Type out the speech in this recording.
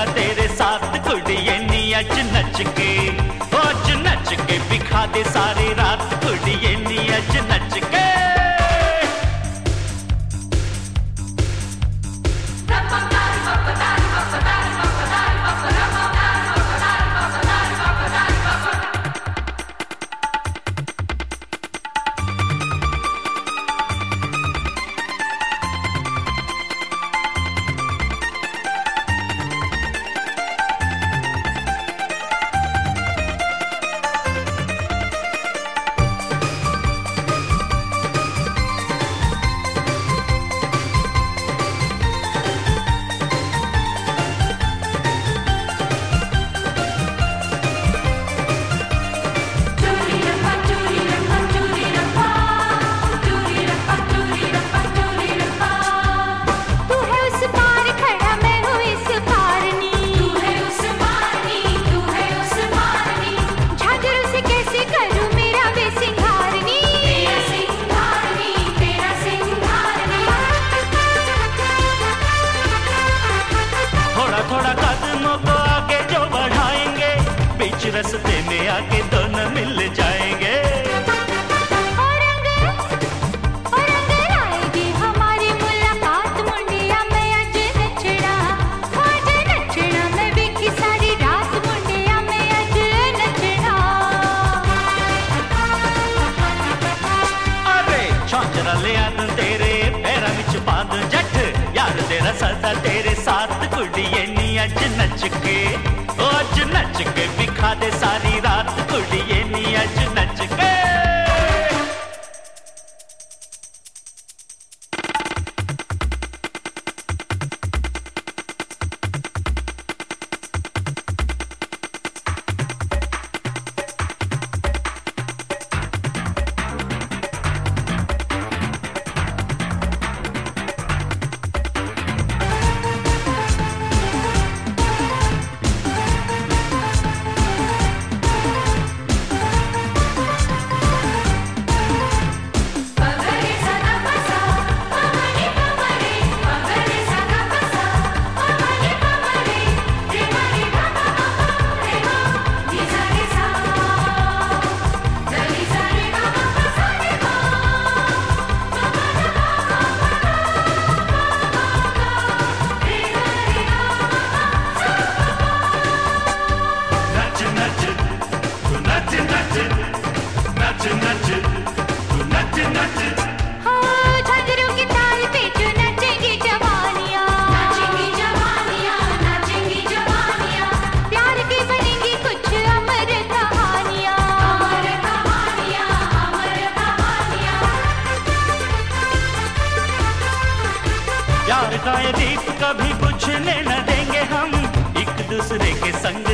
सदा तेरे साथ कुड़िए नी अज नच के, अज नच के बिखा दे सारी रात कुड़िए नी अज नच के। रस्ते में आके दोनों मिल जाएंगे। और रंग लाएगी हमारी मुलाकात मुंडिया में आज नचना मैं बिखी सारी रात मुंडिया में आज नचना। अरे झांझरा ले आदूं तेरे पैरां विच बांध जट यार तेरा सदा तेरे साथ कुड़िए नी अज नच के, अज नच के बिखा दे सारी रात कुड़िए नी अज नच के। प्यार का ये दीप कभी बुझने न देंगे हम, एक दूसरे के संग